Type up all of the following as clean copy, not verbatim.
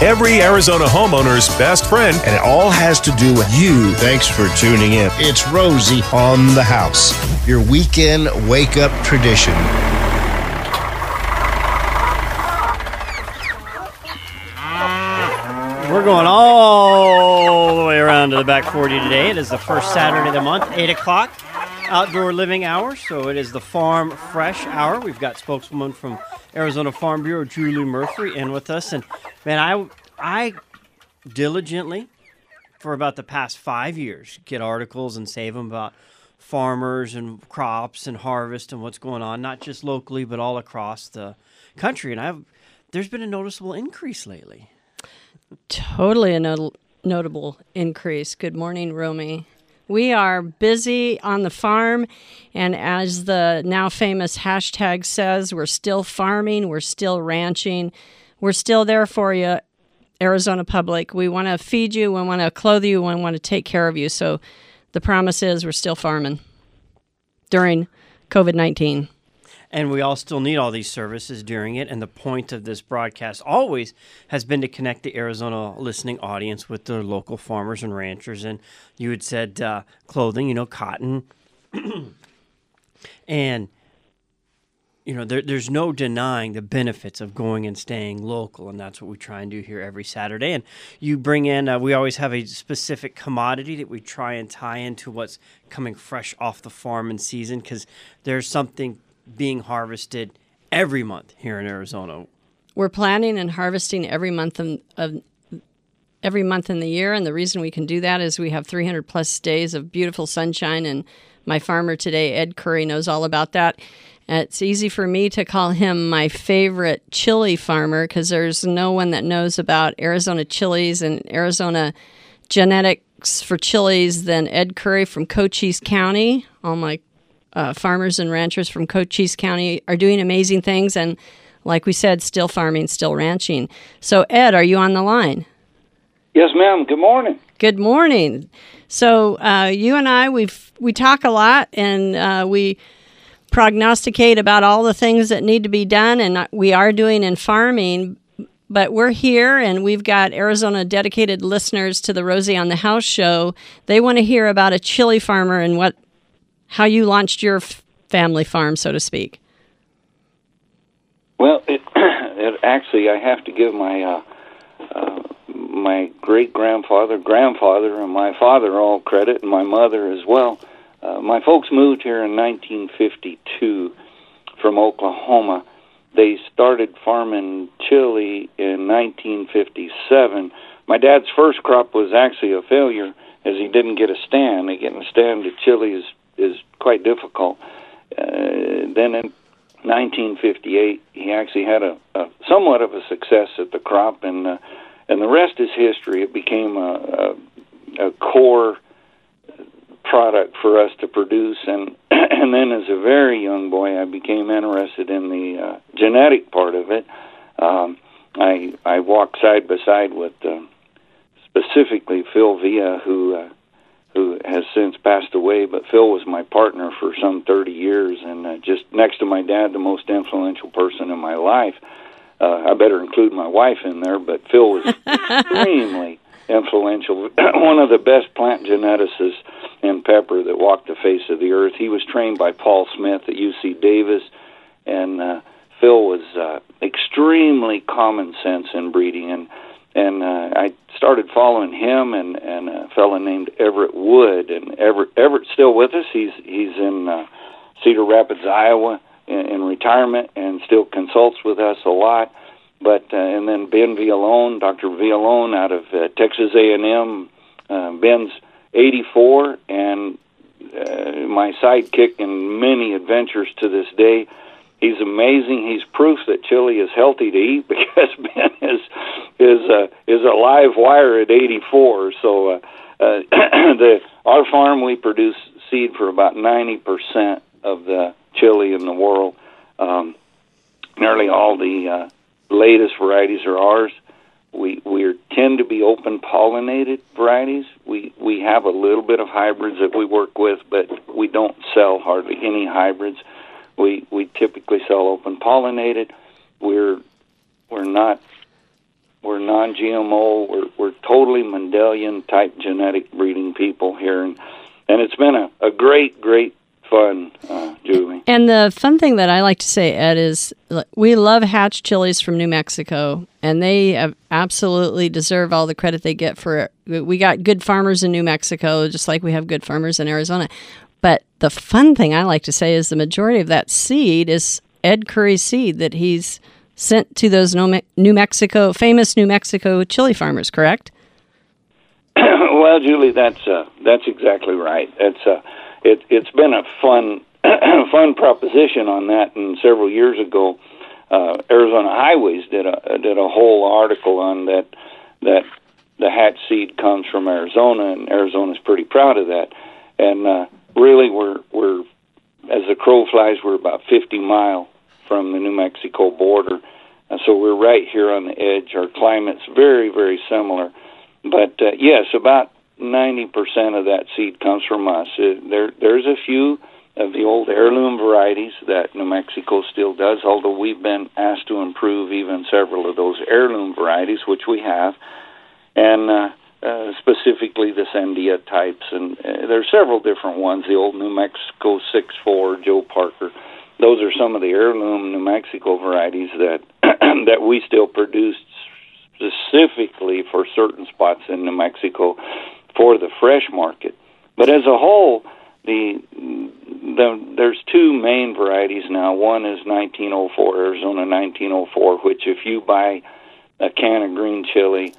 every Arizona homeowner's best friend. And it all has to do with you. Thanks for tuning in. It's Rosie on the House, your weekend wake-up tradition. We're going all the way around to the back 40 today. It is the first Saturday of the month, 8 o'clock, outdoor living hour. So it is the Farm Fresh Hour. We've got spokeswoman from Arizona Farm Bureau, Julie Murphy, in with us. And, man, I diligently, for about the past 5 years, get articles and save them about farmers and crops and harvest and what's going on, not just locally, but all across the country. And there's been a noticeable increase lately. Totally a notable increase. Good morning, Romy. We are busy on the farm, and as the now famous hashtag says, we're still farming, we're still ranching, we're still there for you, Arizona public. We want to feed you, we want to clothe you, we want to take care of you. So the promise is we're still farming during COVID-19. And we all still need all these services during it. And the point of this broadcast always has been to connect the Arizona listening audience with their local farmers and ranchers. And you had said clothing, cotton. And, there's no denying the benefits of going and staying local. And that's what we try and do here every Saturday. And you bring in, we always have a specific commodity that we try and tie into what's coming fresh off the farm in season, because there's something being harvested every month here in Arizona. We're planting and harvesting every month in the year, and the reason we can do that is we have 300 plus days of beautiful sunshine, and my farmer today, Ed Curry, knows all about that. It's easy for me to call him my favorite chili farmer because there's no one that knows about Arizona chilies and Arizona genetics for chilies than Ed Curry from Cochise County. All my farmers and ranchers from Cochise County are doing amazing things, and like we said, still farming, still ranching. So, Ed, are you on the line? Yes, ma'am. Good morning. Good morning. So, you and I, we talk a lot, and we prognosticate about all the things that need to be done, and we are doing in farming. But we're here, and we've got Arizona dedicated listeners to the Rosie on the House show. They want to hear about a chili farmer and how you launched your family farm, so to speak. Well, it actually, I have to give my great-grandfather, grandfather, and my father all credit, and my mother as well. My folks moved here in 1952 from Oklahoma. They started farming chili in 1957. My dad's first crop was actually a failure, as he didn't get a stand. Getting a stand to chili is quite difficult. Then in 1958, he actually had a somewhat of a success at the crop, and the rest is history. It became a core product for us to produce, and then as a very young boy, I became interested in the genetic part of it. I walked side by side with specifically Phil Villa, who has since passed away, but Phil was my partner for some 30 years, and just next to my dad, the most influential person in my life. I better include my wife in there, but Phil was extremely influential, one of the best plant geneticists in pepper that walked the face of the earth. He was trained by Paul Smith at UC Davis, and Phil was extremely common sense in breeding, and I started following him and a fellow named Everett Wood, and Everett's still with us. He's in Cedar Rapids, Iowa, in retirement, and still consults with us a lot. But and then Ben Villone, Dr. Villone out of Texas A&M. Ben's 84, and my sidekick in many adventures to this day. He's amazing. He's proof that chili is healthy to eat because Ben is a live wire at 84. So our farm, we produce seed for about 90% of the chili in the world. Nearly all the latest varieties are ours. We tend to be open pollinated varieties. We have a little bit of hybrids that we work with, but we don't sell hardly any hybrids. We typically sell open pollinated. We're not We're non-GMO. We're totally Mendelian type genetic breeding people here, and it's been a great fun, Julie. And the fun thing that I like to say, Ed, is we love Hatch chilies from New Mexico, and they absolutely deserve all the credit they get for it. We got good farmers in New Mexico, just like we have good farmers in Arizona. But the fun thing I like to say is the majority of that seed is Ed Curry's seed that he's sent to those famous New Mexico chili farmers, correct? Well, Julie, that's exactly right. It's been a fun proposition on that. And several years ago, Arizona Highways did a whole article on that the Hatch seed comes from Arizona, and Arizona's pretty proud of that. And really, we're as the crow flies, we're about 50 miles from the New Mexico border, so we're right here on the edge. Our climate's very, very similar, but yes, about 90% of that seed comes from us. There's a few of the old heirloom varieties that New Mexico still does, although we've been asked to improve even several of those heirloom varieties, which we have, and specifically the Sandia types, and there's several different ones, the old New Mexico 6-4, Joe Parker. Those are some of the heirloom New Mexico varieties that that we still produce specifically for certain spots in New Mexico for the fresh market. But as a whole, there's two main varieties now. One is 1904, Arizona 1904, which if you buy a can of green chili,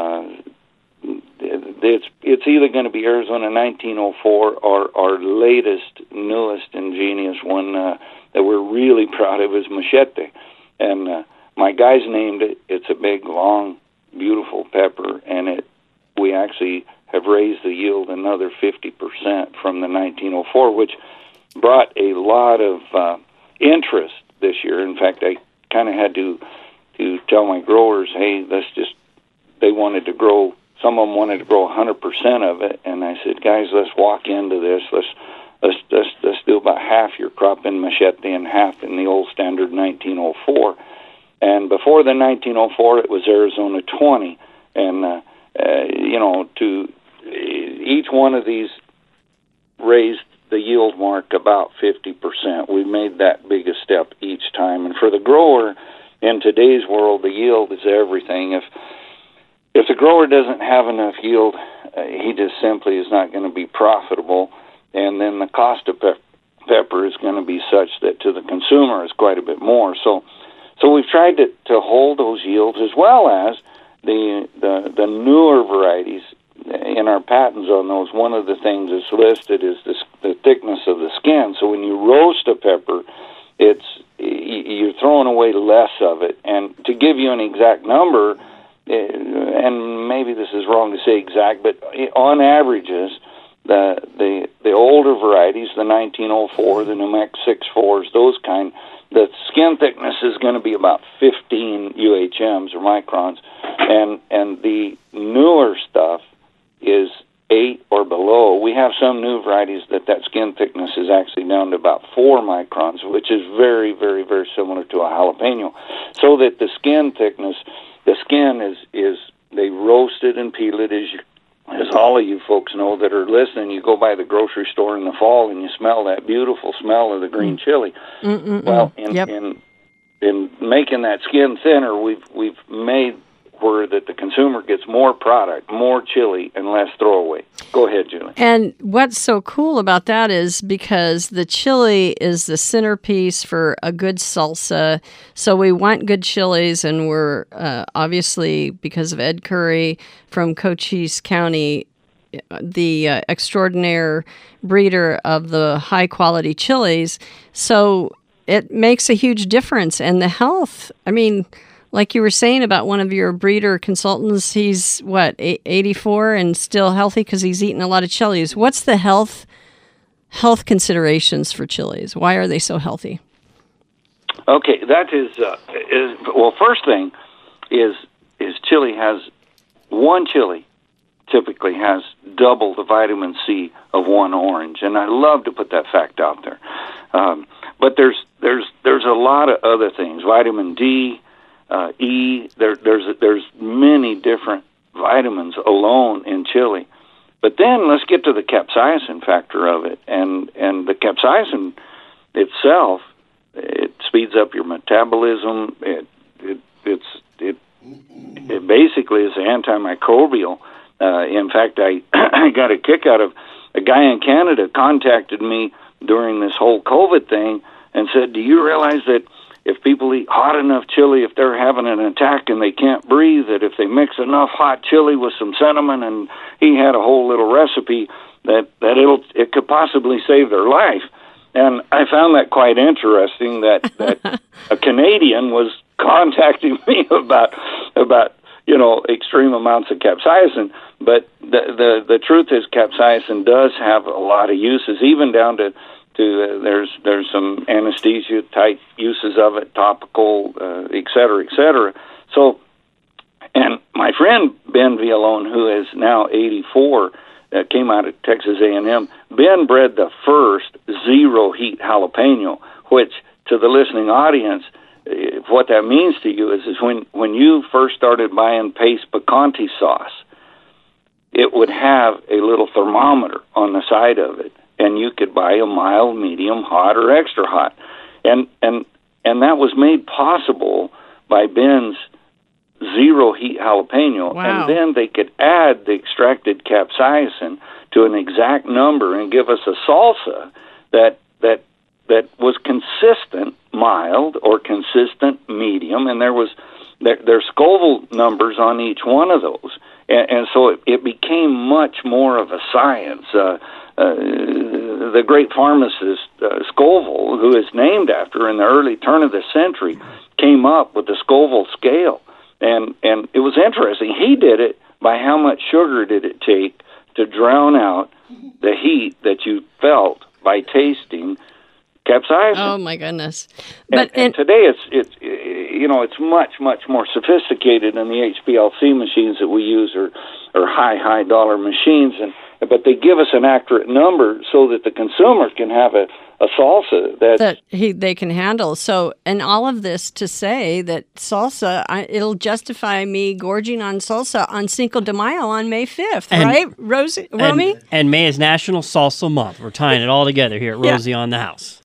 it's either going to be Arizona 1904 or our latest, newest, ingenious one that we're really proud of is Machete. And my guys named it. It's a big, long, beautiful pepper, and we actually have raised the yield another 50% from the 1904, which brought a lot of interest this year. In fact, I kind of had to tell my growers, hey, they wanted to grow. Some of them wanted to grow 100% of it, and I said, guys, let's walk into this. Let's do about half your crop in Machete and half in the old standard 1904. And before the 1904, it was Arizona 20, and to each one of these raised the yield mark about 50%. We made that big a step each time, and for the grower in today's world, the yield is everything. If the grower doesn't have enough yield, he just simply is not going to be profitable, and then the cost of pepper is going to be such that to the consumer is quite a bit more. So we've tried to hold those yields, as well as the newer varieties. In our patents on those, one of the things that's listed is the thickness of the skin. So when you roast a pepper, you're throwing away less of it. And to give you an exact number, and maybe this is wrong to say exact, but on averages, the older varieties, the 1904, the New Mexico 6-4s, those kind, the skin thickness is going to be about 15 UHMs or microns, and the newer stuff is 8 or below. We have some new varieties that skin thickness is actually down to about 4 microns, which is very, very, very similar to a jalapeno. So that the skin thickness, the skin is they roast it and peel it, as all of you folks know that are listening. You go by the grocery store in the fall and you smell that beautiful smell of the green chili. Well, in making that skin thinner, we've made where that the consumer gets more product, more chili, and less throwaway. Go ahead, Julie. And what's so cool about that is because the chili is the centerpiece for a good salsa. So we want good chilies, and we're obviously, because of Ed Curry from Cochise County, the extraordinaire breeder of the high-quality chilies. So it makes a huge difference. And the health, I mean, like you were saying about one of your breeder consultants, he's, 84 and still healthy because he's eaten a lot of chilies. What's the health considerations for chilies? Why are they so healthy? Okay, that is well, first thing is chili typically has double the vitamin C of one orange, and I love to put that fact out there. But there's a lot of other things, vitamin D, E. There's many different vitamins alone in chili. But then let's get to the capsaicin factor of it, and the capsaicin itself, it speeds up your metabolism. It basically is antimicrobial. In fact, I got a kick out of a guy in Canada contacted me during this whole COVID thing and said, "Do you realize that if people eat hot enough chili, if they're having an attack and they can't breathe, that if they mix enough hot chili with some cinnamon," and he had a whole little recipe that it could possibly save their life. And I found that quite interesting that a Canadian was contacting me about extreme amounts of capsaicin. But the truth is, capsaicin does have a lot of uses, even down to there's some anesthesia type uses of it, topical, et cetera, et cetera. So, and my friend Ben Villalone, who is now 84, came out of Texas A&M. Ben bred the first zero heat jalapeno, which to the listening audience, what that means to you is when you first started buying Pace Picante sauce, it would have a little thermometer on the side of it, and you could buy a mild, medium, hot, or extra hot, and that was made possible by Ben's zero heat jalapeno. Wow. And then they could add the extracted capsaicin to an exact number and give us a salsa that was consistent mild or consistent medium, and there's Scoville numbers on each one of those, and so it became much more of a science. The great pharmacist Scoville, who is named after in the early turn of the century, came up with the Scoville scale, and it was interesting. He did it by how much sugar did it take to drown out the heat that you felt by tasting capsaicin. Oh my goodness! And today it's much more sophisticated than the HPLC machines that we use are high dollar machines, but they give us an accurate number so that the consumer can have a salsa that they can handle. So, and all of this to say that salsa, it'll justify me gorging on salsa on Cinco de Mayo on May 5th, right, Romy? And May is National Salsa Month. We're tying it all together here at Rosie on the House.